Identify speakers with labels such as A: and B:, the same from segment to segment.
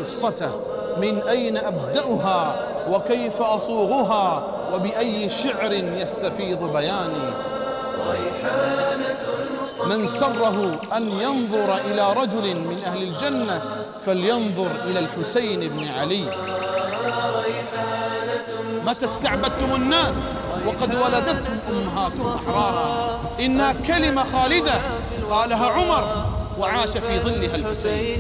A: قصته، من أين أبدأها وكيف أصوغها وبأي شعر يستفيض بياني. من سره أن ينظر إلى رجل من أهل الجنة فلينظر إلى الحسين بن علي. متى استعبدتم الناس وقد ولدتهم أمهاتهم أحرارا؟ إنها كلمة خالدة قالها عمر وعاش في ظلها الحسين.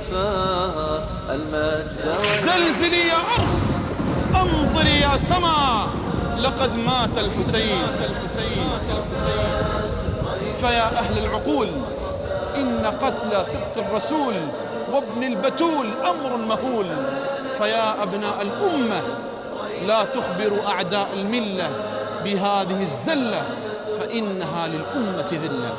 A: زلزلي يا أرض، أمطري يا سما، لقد مات الحسين. فيا أهل العقول، إن قتل سبط الرسول وابن البتول أمر مهول. فيا أبناء الأمة، لا تخبروا أعداء الملة بهذه الزلة، فإنها للأمة ذلة.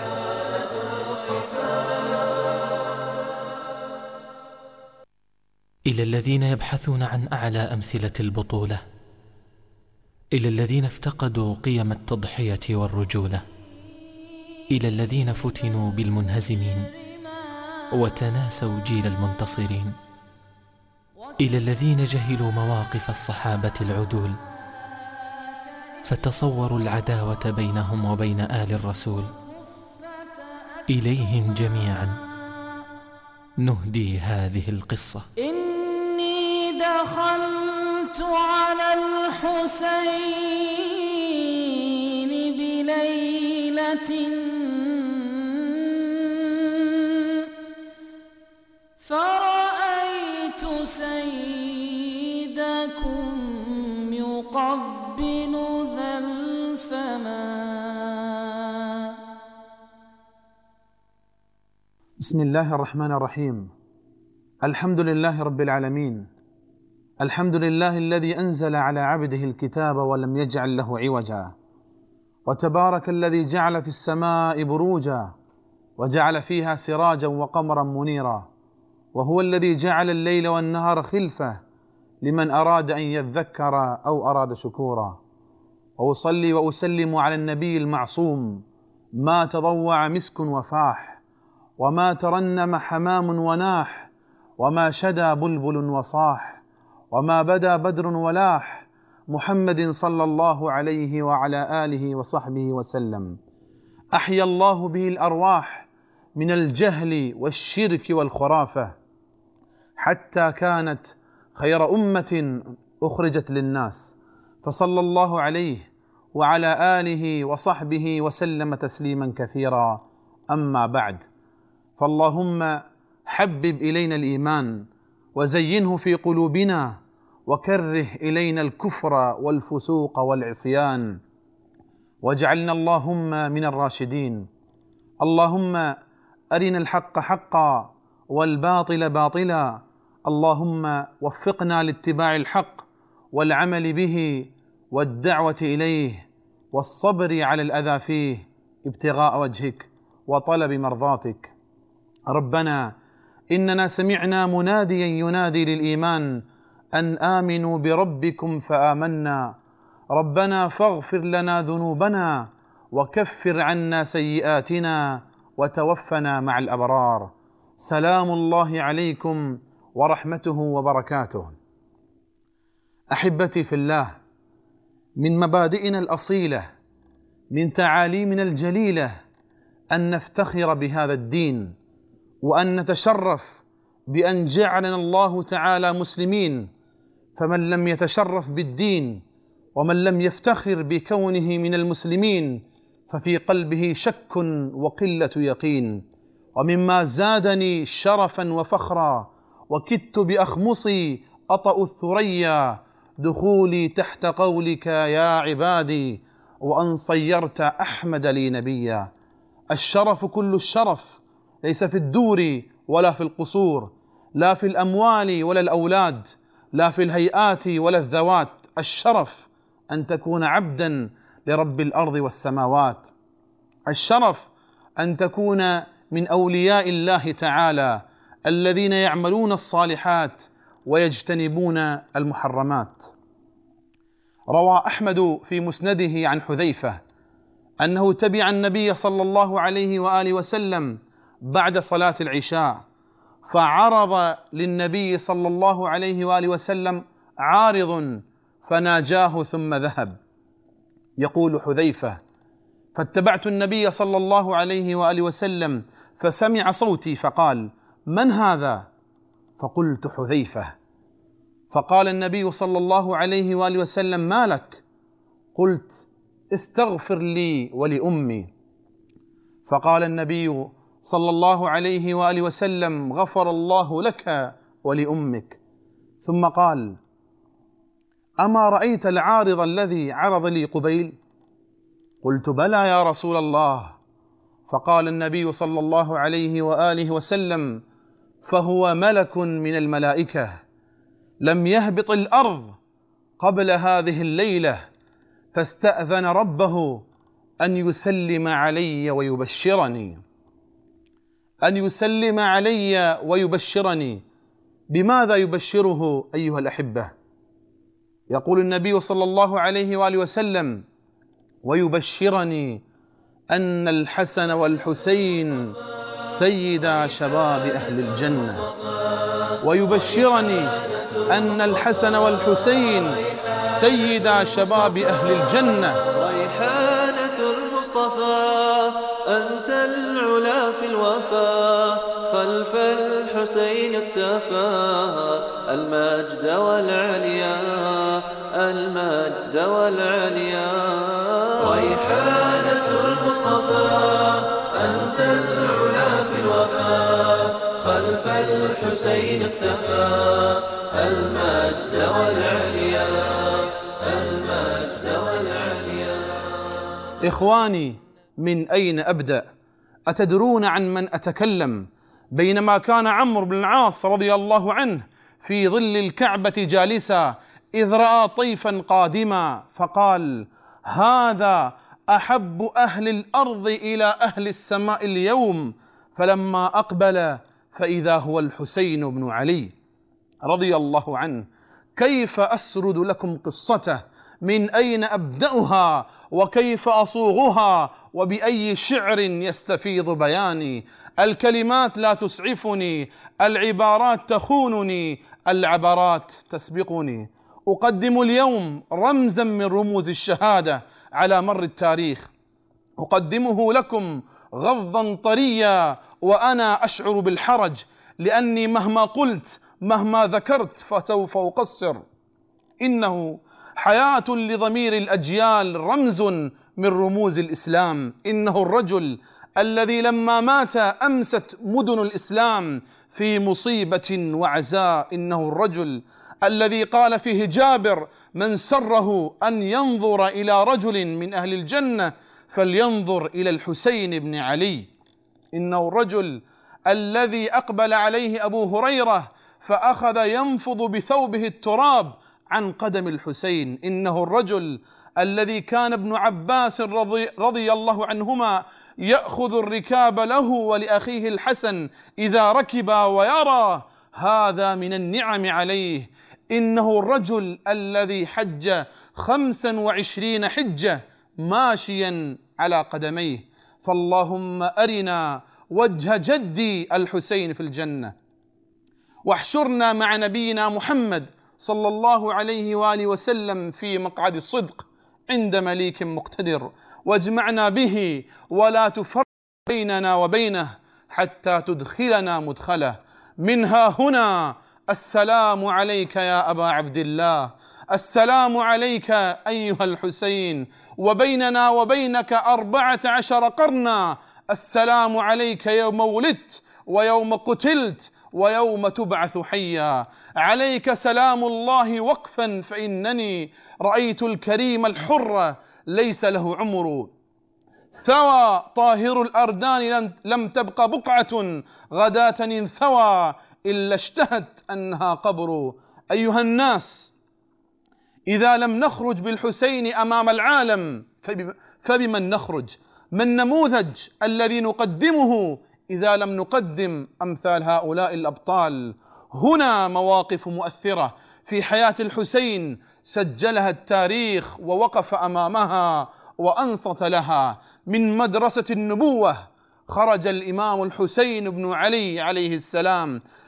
B: إلى الذين يبحثون عن أعلى أمثلة البطولة، إلى الذين افتقدوا قيم التضحية والرجولة، إلى الذين فتنوا بالمنهزمين وتناسوا جيل المنتصرين، إلى الذين جهلوا مواقف الصحابة العدول فتصوروا العداوة بينهم وبين آل الرسول، إليهم جميعا نهدي هذه القصة.
C: إني دخلت على الحسين بليلة فرأيت سيدكم يقبل ذا الفما.
D: بسم الله الرحمن الرحيم. الحمد لله رب العالمين، الحمد لله الذي أنزل على عبده الكتاب ولم يجعل له عوجا، وتبارك الذي جعل في السماء بروجا وجعل فيها سراجا وقمرا منيرا، وهو الذي جعل الليل والنهار خلفة لمن أراد أن يذكر أو أراد شكورا. وأصلي وأسلم على النبي المعصوم، ما تضوع مسك وفاح، وما ترنم حمام وناح، وما شدى بلبل وصاح، وما بدا بدر ولاح، محمد صلى الله عليه وعلى آله وصحبه وسلم. أحيا الله به الأرواح من الجهل والشرك والخرافة، حتى كانت خير أمة أخرجت للناس، فصلى الله عليه وعلى آله وصحبه وسلم تسليما كثيرا. أما بعد، فاللهم حبب إلينا الإيمان وزينه في قلوبنا، وكره إلينا الكفر والفسوق والعصيان، واجعلنا اللهم من الراشدين. اللهم أرنا الحق حقا والباطل باطلا، اللهم وفقنا لاتباع الحق والعمل به والدعوة إليه والصبر على الأذى فيه ابتغاء وجهك وطلب مرضاتك. ربنا إننا سمعنا مناديا ينادي للإيمان أن آمنوا بربكم فآمنا، ربنا فاغفر لنا ذنوبنا وكفر عنا سيئاتنا وتوفنا مع الأبرار. سلام الله عليكم ورحمته وبركاته. أحبتي في الله، من مبادئنا الأصيلة، من تعاليمنا الجليلة، أن نفتخر بهذا الدين، وأن نتشرف بأن جعلنا الله تعالى مسلمين. فمن لم يتشرف بالدين ومن لم يفتخر بكونه من المسلمين ففي قلبه شك وقلة يقين. ومما زادني شرفا وفخرا وكدت بأخمصي أطأ الثريا دخولي تحت قولك يا عبادي، وأن صيرت أحمد لي نبيا. الشرف كل الشرف ليس في الدور ولا في القصور، لا في الأموال ولا الأولاد، لا في الهيئات ولا الذوات. الشرف أن تكون عبدا لرب الأرض والسماوات. الشرف أن تكون من أولياء الله تعالى الذين يعملون الصالحات ويجتنبون المحرمات. روى أحمد في مسنده عن حذيفة أنه تبع النبي صلى الله عليه وآله وسلم بعد صلاة العشاء، فعرض للنبي صلى الله عليه وآله وسلم عارض فناجاه ثم ذهب. يقول حذيفة: فاتبعت النبي صلى الله عليه وآله وسلم فسمع صوتي فقال: من هذا؟ فقلت: حذيفة. فقال النبي صلى الله عليه وآله وسلم: ما لك؟ قلت: استغفر لي ولأمي. فقال النبي صلى الله عليه وآله وسلم: غفر الله لك ولأمك. ثم قال: أما رأيت العارض الذي عرض لي قبيل؟ قلت: بلى يا رسول الله. فقال النبي صلى الله عليه وآله وسلم: فهو ملك من الملائكة لم يهبط الأرض قبل هذه الليلة، فاستأذن ربه أن يسلم علي ويبشرني. أن يسلم علي ويبشرني. بماذا يبشره أيها الأحبة؟ يقول النبي صلى الله عليه وآله وسلم: ويبشرني أن الحسن والحسين سيدا شباب أهل الجنة. ويبشرني أن الحسن والحسين سيدا شباب أهل الجنة.
E: ريحانة المصطفى أنت العلا في الوفا، خلف الحسين اكتفى المجد والعليا، المجد والعليا. ريحانة المصطفى أنت العلا في الوفا، خلف الحسين اكتفى المجد والعليا، المجد والعليا.
D: إخواني، من أين أبدأ؟ أتدرون عن من أتكلم؟ بينما كان عمرو بن العاص رضي الله عنه في ظل الكعبة جالسا، إذ رأى طيفا قادما فقال: هذا أحب أهل الأرض إلى أهل السماء اليوم. فلما أقبل فإذا هو الحسين بن علي رضي الله عنه. كيف أسرد لكم قصته؟ من أين أبدأها؟ وكيف أصوغها؟ وبأي شعر يستفيض بياني؟ الكلمات لا تسعفني، العبارات تخونني، العبرات تسبقني. أقدم اليوم رمزا من رموز الشهادة على مر التاريخ، أقدمه لكم غضا طريا وأنا أشعر بالحرج، لأني مهما قلت مهما ذكرت فسوف أقصر. إنه حياة لضمير الأجيال، رمز من رموز الإسلام. إنه الرجل الذي لما مات أمست مدن الإسلام في مصيبة وعزاء. إنه الرجل الذي قال فيه جابر: من سره أن ينظر إلى رجل من أهل الجنة فلينظر إلى الحسين بن علي. إنه الرجل الذي أقبل عليه أبو هريرة فأخذ ينفض بثوبه التراب عن قدم الحسين. إنه الرجل الذي كان ابن عباس رضي الله عنهما يأخذ الركاب له ولأخيه الحسن إذا ركب ويرى هذا من النعم عليه. إنه الرجل الذي حج 25 حجة ماشيا على قدميه. فاللهم أرنا وجه جدي الحسين في الجنة، واحشرنا مع نبينا محمد صلى الله عليه وآله وسلم في مقعد الصدق عند مليك مقتدر، واجمعنا به ولا تفرق بيننا وبينه حتى تدخلنا مدخله. منها هنا السلام عليك يا أبا عبد الله، السلام عليك أيها الحسين، وبيننا وبينك 14 قرنا. السلام عليك يوم ولدت ويوم قتلت ويوم تبعث حيا. عليك سلام الله وقفا، فإنني رأيت الكريم الحر ليس له عمر. ثوى طاهر الأردان لم تبق بقعة غداة انثوى إلا اشتهت أنها قبر. أيها الناس، إذا لم نخرج بالحسين أمام العالم فبمن نخرج؟ ما النموذج الذي نقدمه إذا لم نقدم أمثال هؤلاء الأبطال؟ هنا مواقف مؤثرة في حياة الحسين سجلها التاريخ ووقف أمامها وأنصت لها. من مدرسة النبوة خرج الإمام الحسين بن علي عليه السلام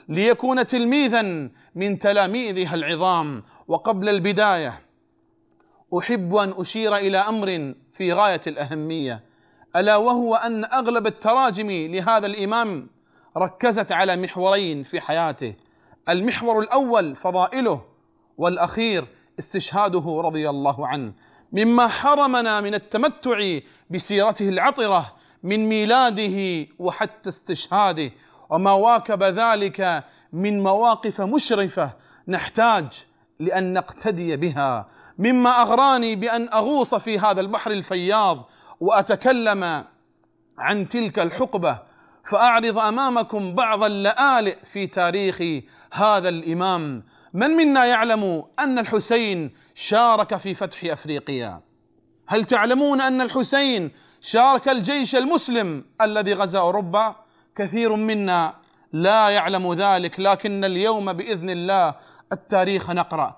D: ليكون تلميذا من تلاميذها العظام. وقبل البداية أحب أن أشير إلى أمر في غاية الأهمية، ألا وهو أن أغلب التراجم لهذا الإمام ركزت على محورين في حياته: المحور الأول فضائله، والأخير استشهاده رضي الله عنه، مما حرمنا من التمتع بسيرته العطرة من ميلاده وحتى استشهاده، وما واكب ذلك من مواقف مشرفة نحتاج لأن نقتدي بها. مما أغراني بأن أغوص في هذا البحر الفياض وأتكلم عن تلك الحقبة، فأعرض أمامكم بعض اللآلئ في تاريخ هذا الإمام. من منا يعلم أن الحسين شارك في فتح أفريقيا؟ هل تعلمون أن الحسين شارك الجيش المسلم الذي غزا أوروبا؟ كثير منا لا يعلم ذلك، لكن اليوم بإذن الله التاريخ نقرأ.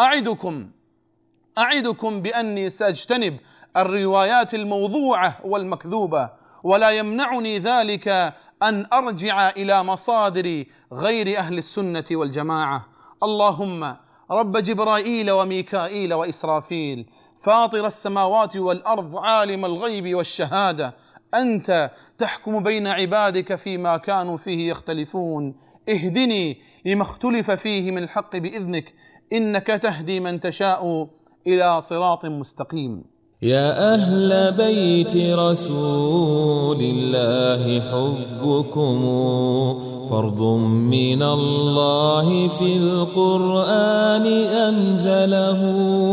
D: وأعدكم بأني سأجتنب الروايات الموضوعة والمكذوبة، ولا يمنعني ذلك أن أرجع إلى مصادر غير أهل السنة والجماعة. اللهم رب جبرائيل وميكائيل وإسرافيل، فاطر السماوات والأرض، عالم الغيب والشهادة، أنت تحكم بين عبادك فيما كانوا فيه يختلفون، اهدني لما اختلف فيه من الحق بإذنك، إنك تهدي من تشاء إلى صراط مستقيم.
F: يا أهل بيت رسول الله حبكم فرض من الله في القرآن أنزله،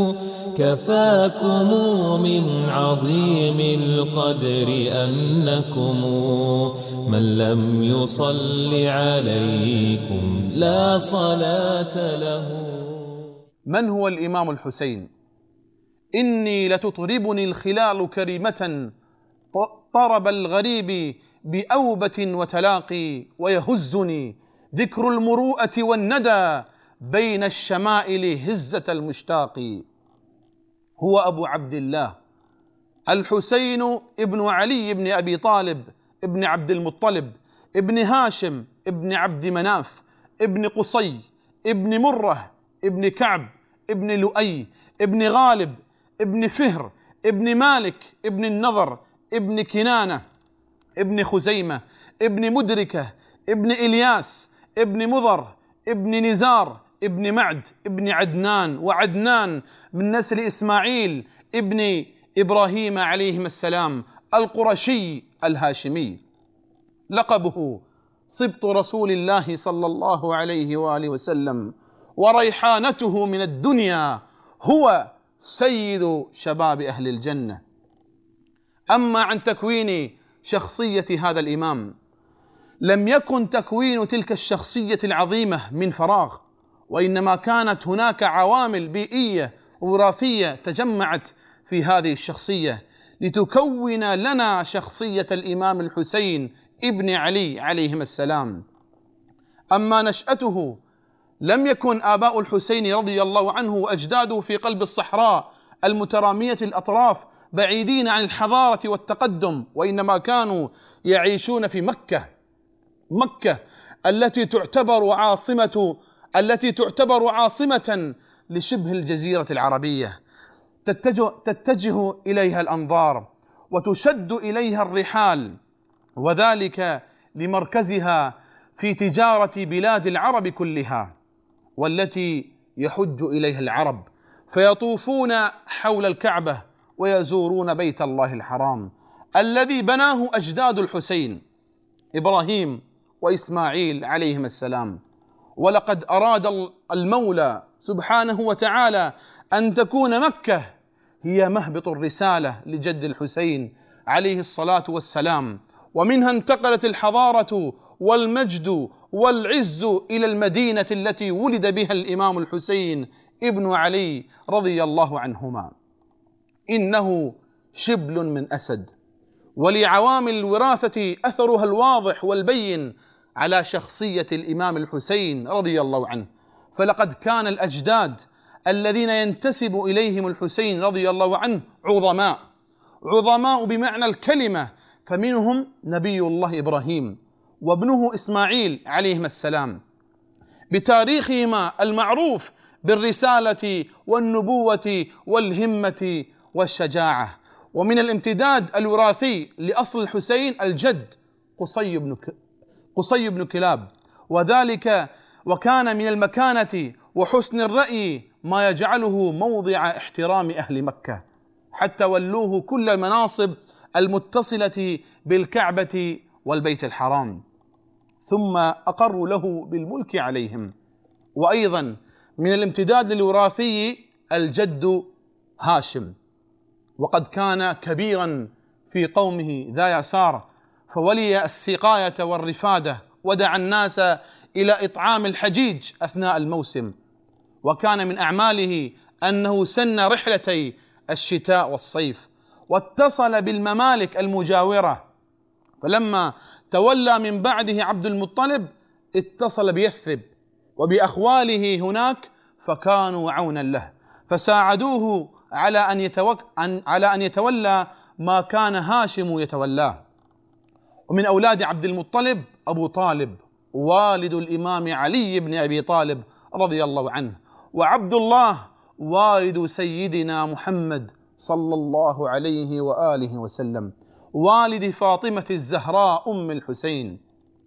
F: كفاكم من عظيم القدر أنكم من لم يصل عليكم لا صلاة له.
D: من هو الإمام الحسين؟ إني لتطربني الخلال كريمة، طرب الغريب بأوبة وتلاقي، ويهزني ذكر المروءة والندى بين الشمائل هزة المشتاق. هو أبو عبد الله الحسين ابن علي بن أبي طالب ابن عبد المطلب ابن هاشم ابن عبد مناف ابن قصي ابن مرة ابن كعب ابن لؤي ابن غالب ابن فهر ابن مالك ابن النضر ابن كنانة ابن خزيمة ابن مدركة ابن إلياس ابن مضر ابن نزار ابن معد ابن عدنان، وعدنان من نسل إسماعيل ابن إبراهيم عليهما السلام، القرشي الهاشمي. لقبه سبط رسول الله صلى الله عليه وآله وسلم، وريحانته من الدنيا، هو سيد شباب أهل الجنة. أما عن تكوين شخصية هذا الإمام، لم يكن تكوين تلك الشخصية العظيمة من فراغ، وإنما كانت هناك عوامل بيئية وراثية تجمعت في هذه الشخصية لتكون لنا شخصية الإمام الحسين ابن علي عليهما السلام. أما نشأته، لم يكن آباء الحسين رضي الله عنه وأجداده في قلب الصحراء المترامية الأطراف بعيدين عن الحضارة والتقدم، وإنما كانوا يعيشون في مكة التي تعتبر عاصمة لشبه الجزيرة العربية، تتجه إليها الأنظار وتشد إليها الرحال، وذلك لمركزها في تجارة بلاد العرب كلها، والتي يحج إليها العرب فيطوفون حول الكعبة ويزورون بيت الله الحرام الذي بناه أجداد الحسين إبراهيم وإسماعيل عليهما السلام. ولقد أراد المولى سبحانه وتعالى أن تكون مكة هي مهبط الرسالة لجد الحسين عليه الصلاة والسلام، ومنها انتقلت الحضارة والمجد والعز إلى المدينة التي ولد بها الإمام الحسين ابن علي رضي الله عنهما. إنه شبل من أسد، ولعوامل الوراثة أثرها الواضح والبين على شخصية الإمام الحسين رضي الله عنه. فلقد كان الأجداد الذين ينتسب إليهم الحسين رضي الله عنه عظماء بمعنى الكلمة، فمنهم نبي الله إبراهيم وابنه إسماعيل عليهما السلام، بتاريخهما المعروف بالرسالة والنبوة والهمة والشجاعة. ومن الامتداد الوراثي لأصل الحسين الجد قصي بن كلاب، وذلك وكان من المكانة وحسن الرأي ما يجعله موضع احترام أهل مكة، حتى ولوه كل المناصب المتصلة بالكعبة والبيت الحرام، ثم أقروا له بالملك عليهم. وأيضا من الامتداد الوراثي الجد هاشم، وقد كان كبيرا في قومه ذا يسار، فولي السقاية والرفادة، ودعا الناس إلى إطعام الحجيج أثناء الموسم. وكان من أعماله أنه سن رحلتي الشتاء والصيف، واتصل بالممالك المجاورة، فلما تولى من بعده عبد المطلب اتصل بيثرب وبأخواله هناك، فكانوا عونا له، فساعدوه على أن يتولى ما كان هاشم يتولاه. ومن أولاد عبد المطلب أبو طالب والد الإمام علي بن أبي طالب رضي الله عنه، وعبد الله والد سيدنا محمد صلى الله عليه وآله وسلم، والد فاطمة الزهراء أم الحسين.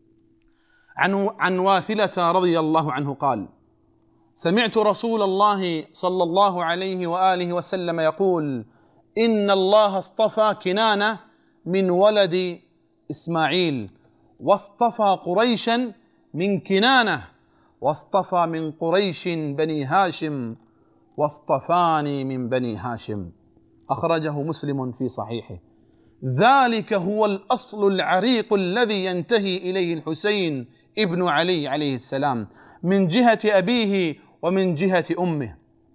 D: عن واثلة رضي الله عنه قال: سمعت رسول الله صلى الله عليه وآله وسلم يقول: إن الله اصطفى كنانة من ولد إسماعيل، واصطفى قريشا من كنانة، واصطفى من قريش بني هاشم، واصطفاني من بني هاشم. أخرجه مسلم في صحيحه. ذلك هو الأصل العريق الذي ينتهي إليه الحسين ابن علي عليه السلام من جهة أبيه ومن جهة أمه،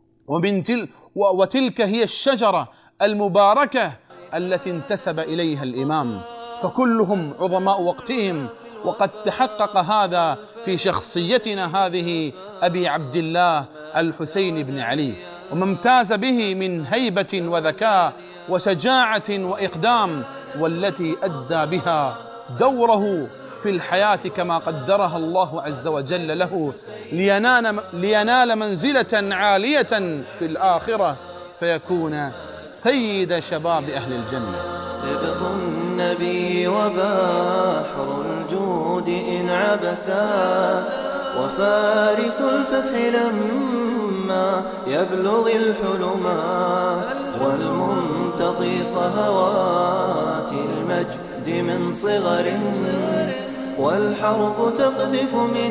D: وتلك هي الشجرة المباركة التي انتسب إليها الإمام، فكلهم عظماء وقتهم. وقد تحقق هذا في شخصيتنا هذه أبي عبد الله الحسين بن علي، وما امتاز به من هيبة وذكاء وشجاعة وإقدام، والتي أدى بها دوره في الحياة كما قدرها الله عز وجل له، لينال منزلة عالية في الآخرة، فيكون سيد شباب أهل الجنة.
E: سبط النبي وبحر الجود إن عبسا، وفارس الفتح لما يبلغ الحلما، والممتطي صهوات المجد من صغر، والحرب تقذف من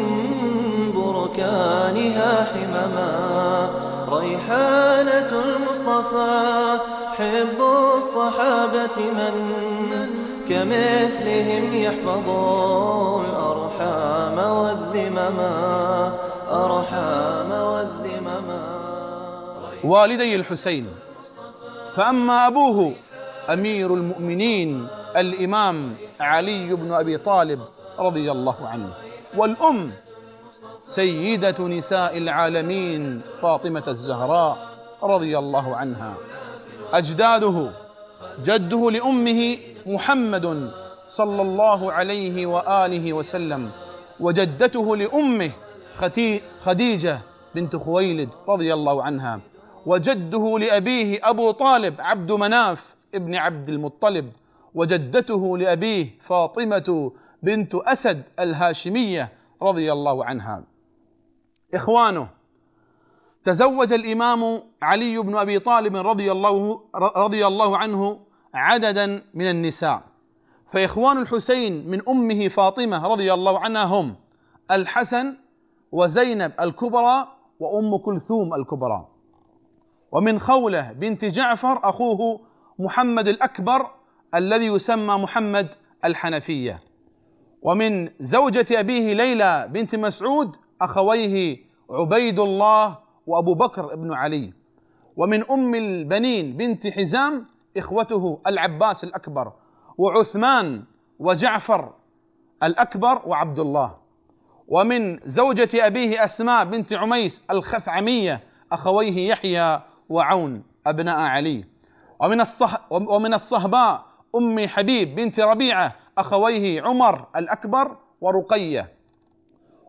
E: بركانها حمما. ريحانة المصطفى حب الصحابة من كمثلهم يحفظ الأرحام والذمما، أرحام والذمما.
D: والدي الحسين، فأما أبوه أمير المؤمنين الإمام علي بن أبي طالب رضي الله عنه، والأم سيدة نساء العالمين فاطمة الزهراء رضي الله عنها. أجداده: جده لأمه محمد صلى الله عليه وآله وسلم، وجدته لأمه خديجة بنت خويلد رضي الله عنها، وجده لأبيه أبو طالب عبد مناف ابن عبد المطلب، وجدته لأبيه فاطمة بنت أسد الهاشمية رضي الله عنها. إخوانه: تزوج الإمام علي بن أبي طالب رضي الله عنه عددا من النساء، فإخوان الحسين من أمه فاطمة رضي الله عنها هم الحسن وزينب الكبرى وأم كلثوم الكبرى، ومن خولة بنت جعفر أخوه محمد الأكبر الذي يسمى محمد الحنفية، ومن زوجة أبيه ليلى بنت مسعود أخويه عبيد الله وأبو بكر بن علي، ومن أم البنين بنت حزام إخوته العباس الأكبر وعثمان وجعفر الأكبر وعبد الله، ومن زوجة أبيه أسماء بنت عميس الخثعمية أخويه يحيى وعون أبناء علي، ومن الصهباء أم حبيب بنت ربيعة أخويه عمر الأكبر ورقية،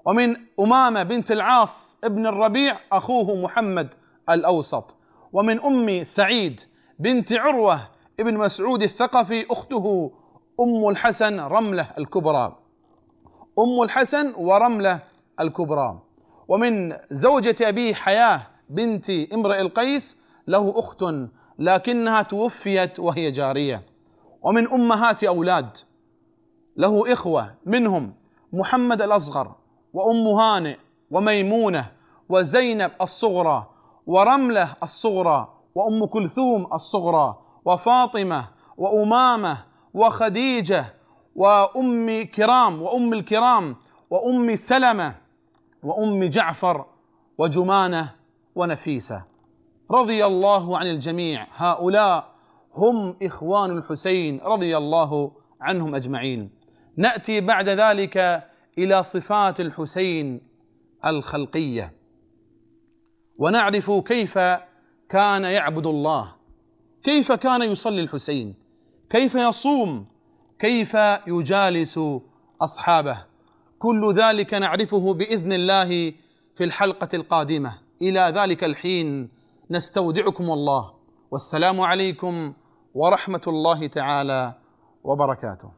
D: ومن أمامة بنت العاص ابن الربيع أخوه محمد الأوسط، ومن أم سعيد بنت عروة ابن مسعود الثقفي أخته أم الحسن رملة الكبرى، أم الحسن ورملة الكبرى. ومن زوجة أبيه حياة بنت امرئ القيس له أخت لكنها توفيت وهي جارية. ومن أمهات أولاد له إخوة، منهم محمد الأصغر وأم هانئ وميمونة وزينب الصغرى ورملة الصغرى وأم كلثوم الصغرى وفاطمة وأمامة وخديجة وأم كرام وأم الكرام وأم سلمة وأم جعفر وجمانة ونفيسة، رضي الله عن الجميع. هؤلاء هم إخوان الحسين رضي الله عنهم أجمعين. نأتي بعد ذلك إلى صفات الحسين الخلقية، ونعرف كيف كان يعبد الله، كيف كان يصلي الحسين، كيف يصوم، كيف يجالس أصحابه. كل ذلك نعرفه بإذن الله في الحلقة القادمة. إلى ذلك الحين نستودعكم الله، والسلام عليكم ورحمة الله تعالى وبركاته.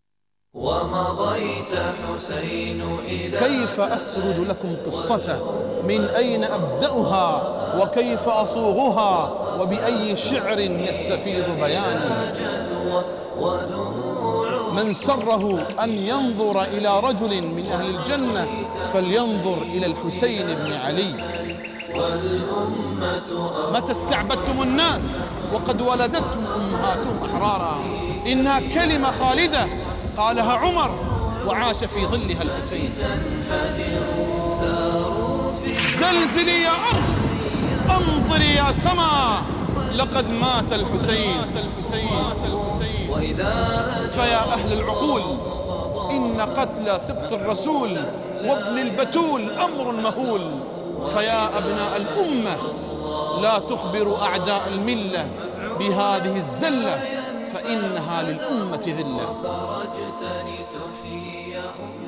E: ومضيت حسين إلى
A: كيف أسرد لكم قصته، من أين أبدأها وكيف أصوغها وبأي شعر يستفيض بياني. من سره أن ينظر إلى رجل من أهل الجنة فلينظر إلى الحسين بن علي. متى استعبدتم الناس وقد ولدتهم أمهاتهم أحرارا، إنها كلمة خالدة قالها عمر وعاش في ظلها الحسين. زلزلي يا أرض، أمطري يا سماء، لقد مات الحسين. فيا أهل العقول، إن قتل سبط الرسول وابن البتول أمر مهول. فيا أبناء الأمة، لا تخبروا أعداء الملة بهذه الزلة، فإنها للأمة ذلة.